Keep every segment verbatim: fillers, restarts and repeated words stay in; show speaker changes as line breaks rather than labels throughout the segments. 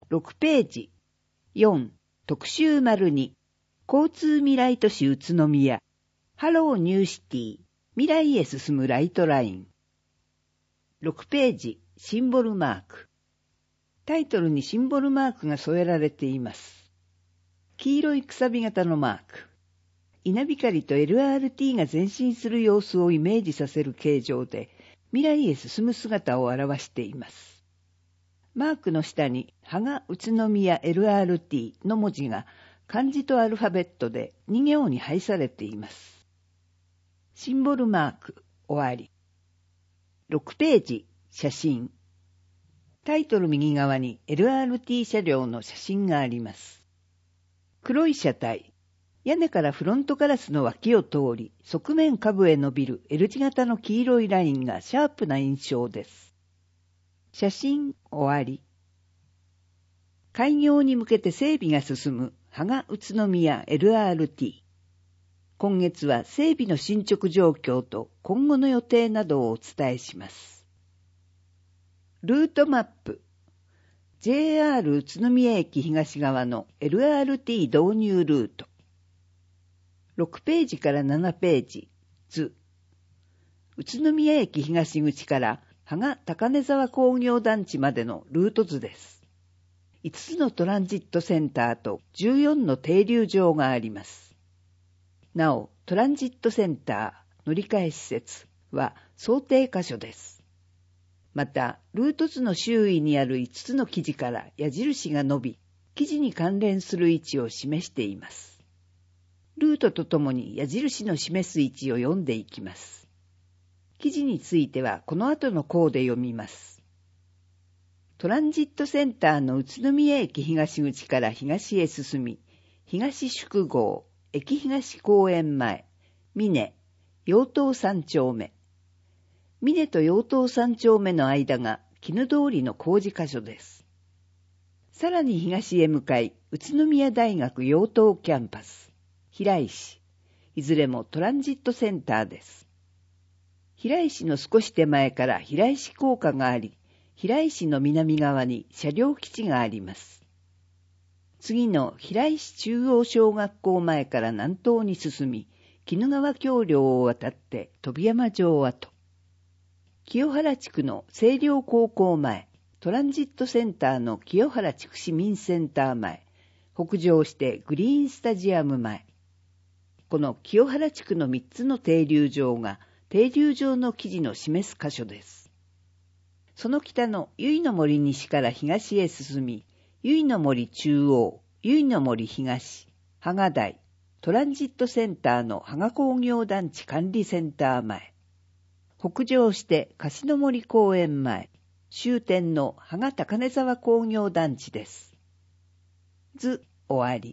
ろくページ。よん、特集 ②、交通未来都市宇都宮。ハローニューシティ、未来へ進むライトライン。ろくページ、シンボルマーク。タイトルにシンボルマークが添えられています。黄色いくさび型のマーク。稲光と エルアールティー が前進する様子をイメージさせる形状で、未来へ進む姿を表しています。マークの下に、芳賀宇都宮 エルアールティー の文字が漢字とアルファベットでに行に配されています。シンボルマーク、終わり。ろくページ、写真。タイトル右側に エルアールティー 車両の写真があります。黒い車体。屋根からフロントガラスの脇を通り、側面下部へ伸びる L 字型の黄色いラインがシャープな印象です。写真終わり。開業に向けて整備が進む芳賀宇都宮 エルアールティー。今月は整備の進捗状況と今後の予定などをお伝えします。ルートマップ。ジェイアール 宇都宮駅東側の エルアールティー 導入ルート。ろくページからななページ、図。宇都宮駅東口から芳賀高根沢工業団地までのルート図です。いつつのトランジットセンターとじゅうよんの停留場があります。なお、トランジットセンター、乗り換え施設は想定箇所です。また、ルート図の周囲にあるいつつの記事から矢印が伸び、記事に関連する位置を示しています。ルートとともに矢印の示す位置を読んでいきます。記事についてはこの後の項で読みます。トランジットセンターの宇都宮駅東口から東へ進み、東宿郷、駅東公園前、峰、陽東三丁目。峰と陽東三丁目の間が絹通りの工事箇所です。さらに東へ向かい、宇都宮大学陽東キャンパス。平石。いずれもトランジットセンターです。平石の少し手前から平石高架があり、平石の南側に車両基地があります。次の平石中央小学校前から南東に進み、鬼怒川橋梁を渡って飛山城跡。清原地区の清涼高校前、トランジットセンターの清原地区市民センター前、北上してグリーンスタジアム前。この清原地区のみっつの停留場が停留場の記事の示す箇所です。その北の由比の森西から東へ進み、由比の森中央、由比の森東、芳賀台、トランジットセンターの芳賀工業団地管理センター前。北上して樫の森公園前、終点の芳賀高根沢工業団地です。図終わり。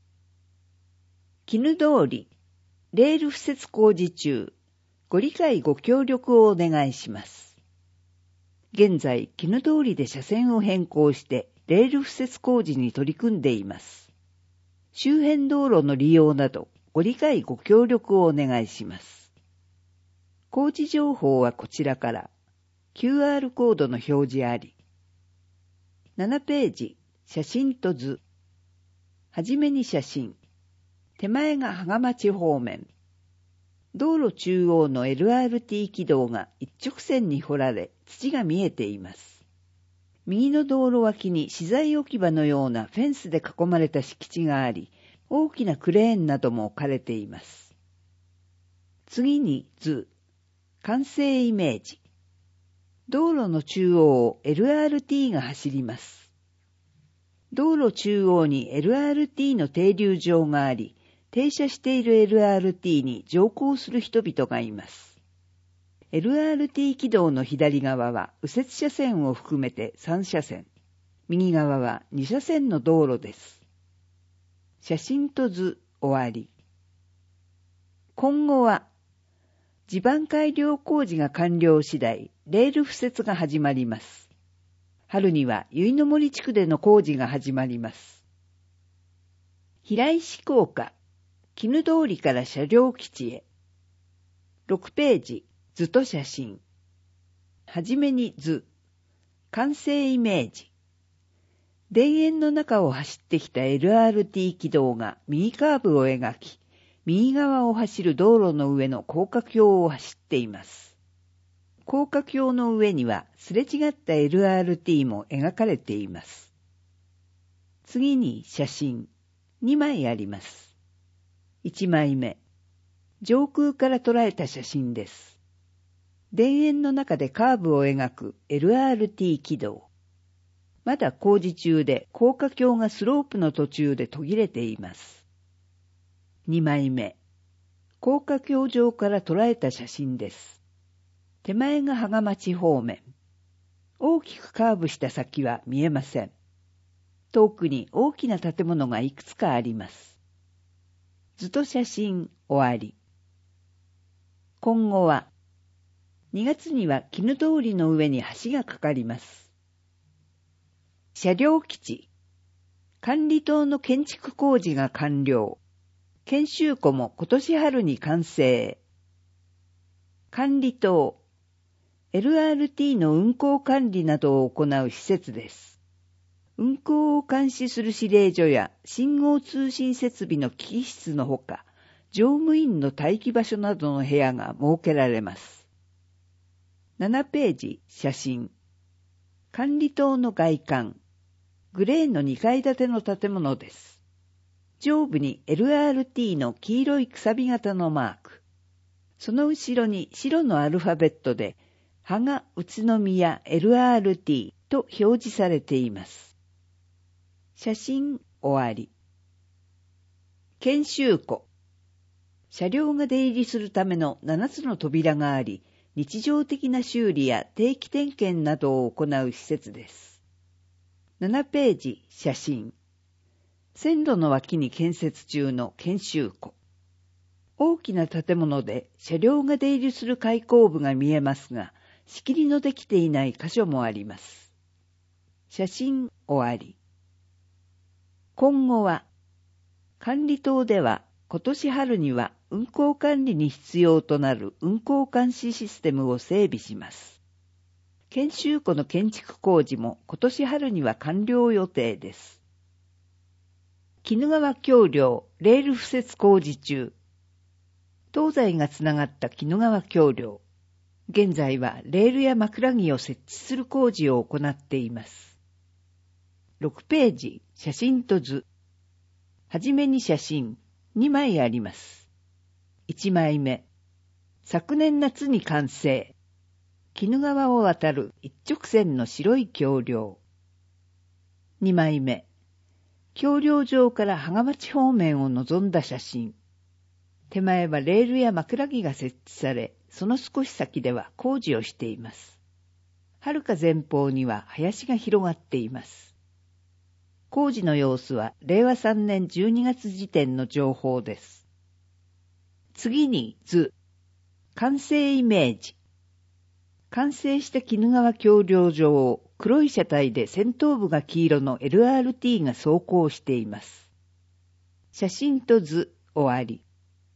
絹通り、レール敷設工事中、ご理解ご協力をお願いします。現在、絹通りで車線を変更して、レール敷設工事に取り組んでいます。周辺道路の利用など、ご理解ご協力をお願いします。工事情報はこちらから、キューアール コードの表示あり。ななページ、写真と図。はじめに写真。手前が芳賀町方面。道路中央の エルアールティー 軌道が一直線に掘られ、土が見えています。右の道路脇に資材置き場のようなフェンスで囲まれた敷地があり、大きなクレーンなども置かれています。次に図。完成イメージ。道路の中央を エルアールティー が走ります。道路中央に エルアールティー の停留場があり、停車している エルアールティー に乗降する人々がいます。エルアールティー 軌道の左側は右折車線を含めてさん車線、右側はに車線の道路です。写真と図終わり。今後は、地盤改良工事が完了次第、レール敷設が始まります。春には由比の森地区での工事が始まります。平石高架、絹通りから車両基地へ。ろくページ、図と写真。はじめに図。完成イメージ。 田園の中を走ってきた エルアールティー 軌道が右カーブを描き、右側を走る道路の上の高架橋を走っています。高架橋の上にはすれ違った エルアールティー も描かれています。次に写真にまいあります。いちまいめ、上空から捉えた写真です。田園の中でカーブを描く エルアールティー 軌道。まだ工事中で高架橋がスロープの途中で途切れています。にまいめ、高架橋上から捉えた写真です。手前が芳賀町方面。大きくカーブした先は見えません。遠くに大きな建物がいくつかあります。図と写真終わり。今後は、にがつには絹通りの上に橋がかかります。車両基地。管理棟の建築工事が完了。研修庫も今年春に完成。管理棟。エルアールティー の運行管理などを行う施設です。運行を監視する指令所や信号通信設備の機器室のほか、乗務員の待機場所などの部屋が設けられます。ななページ、写真。管理棟の外観。グレーのにかい建ての建物です。上部に エルアールティー の黄色いくさび型のマーク。その後ろに白のアルファベットで、芳賀宇都宮 エルアールティー と表示されています。写真終わり。研修庫。車両が出入りするためのななつの扉があり、日常的な修理や定期点検などを行う施設です。ななページ、写真。線路の脇に建設中の研修庫。大きな建物で車両が出入りする開口部が見えますが、仕切りのできていない箇所もあります。写真終わり。今後は、管理棟では今年春には運行管理に必要となる運行監視システムを整備します。研修庫の建築工事も今年春には完了予定です。鬼怒川橋梁レール敷設工事中。東西がつながった鬼怒川橋梁。現在はレールや枕木を設置する工事を行っています。ろくページ、写真と図。はじめに写真、にまいあります。いちまいめ。昨年夏に完成。鬼怒川を渡る一直線の白い橋梁。にまいめ。橋梁上から芳賀町方面を望んだ写真。手前はレールや枕木が設置され、その少し先では工事をしています。遥か前方には林が広がっています。工事の様子はれいわさんねんじゅうにがつ時点の情報です。次に図。完成イメージ。完成した鬼怒川橋梁上を黒い車体で先頭部が黄色の エルアールティー が走行しています。写真と図終わり。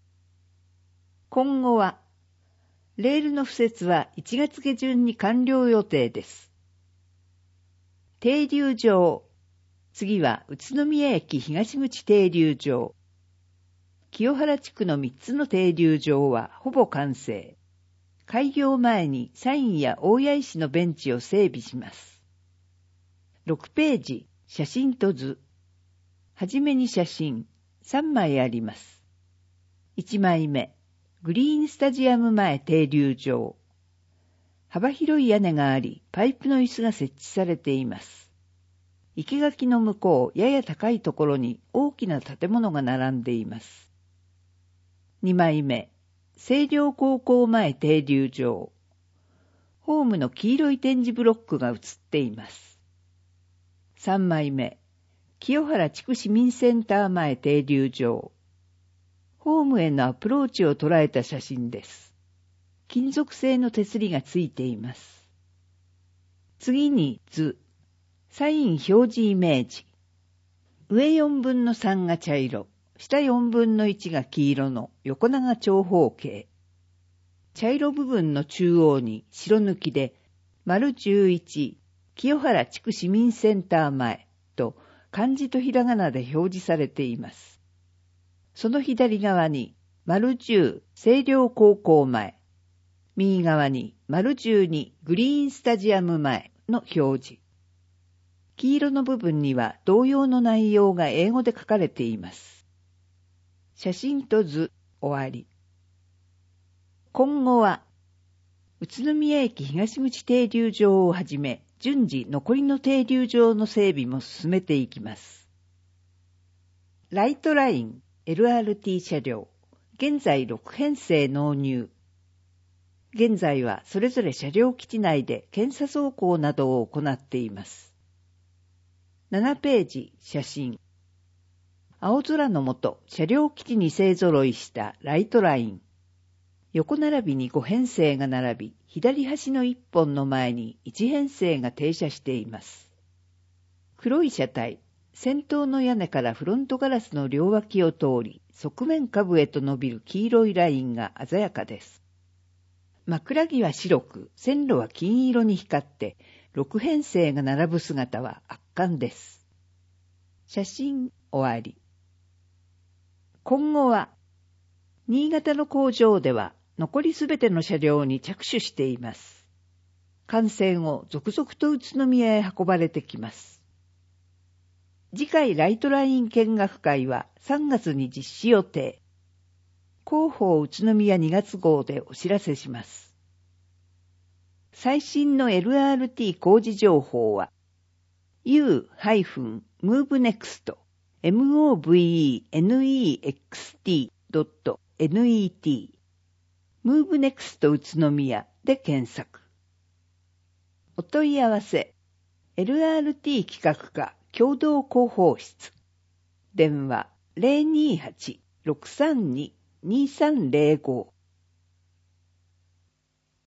今後は、レールの敷設はいちがつげじゅんに完了予定です。停留場。次は宇都宮駅東口停留場。清原地区のみっつの停留場はほぼ完成。開業前にサインや大谷石のベンチを整備します。ろくページ、写真と図。はじめに写真、さんまいあります。いちまいめ、グリーンスタジアム前停留場。幅広い屋根があり、パイプの椅子が設置されています。生垣の向こう、やや高いところに大きな建物が並んでいます。にまいめ、星稜高校前停留場。ホームの黄色い点字ブロックが映っています。さんまいめ、清原地区市民センター前停留場。ホームへのアプローチを捉えた写真です。金属製の手すりがついています。次に図。サイン表示イメージ。上よんぶんのさんが茶色。下よんぶんのいちが黄色の横長長方形。茶色部分の中央に白抜きで、丸じゅういち、清原地区市民センター前と漢字とひらがなで表示されています。その左側に、丸じゅう星稜高校前、右側に丸じゅうにグリーンスタジアム前の表示。黄色の部分には同様の内容が英語で書かれています。写真と図、終わり。今後は、宇都宮駅東口停留場をはじめ、順次残りの停留場の整備も進めていきます。ライトライン エルアールティー 車両、現在ろく編成納入。現在はそれぞれ車両基地内で検査走行などを行っています。ななページ、写真。青空の下、車両基地に勢揃いしたライトライン。横並びにご編成が並び、左端のいっぽんの前にいち編成が停車しています。黒い車体、先頭の屋根からフロントガラスの両脇を通り、側面下部へと伸びる黄色いラインが鮮やかです。枕木は白く、線路は金色に光って、ろく編成が並ぶ姿は圧巻です。写真終わり。今後は、新潟の工場では残りすべての車両に着手しています。幹線を続々と宇都宮へ運ばれてきます。次回ライトライン見学会はさんがつに実施予定。広報宇都宮にがつ号でお知らせします。最新の エルアールティー 工事情報は ユー ムーブネクスト ムーブネクスト ドット ネット ムーブネクスト 宇都宮で検索。お問い合わせ エルアールティー 企画課共同広報室電話 ゼロにーはち ろくさんに にさんゼロご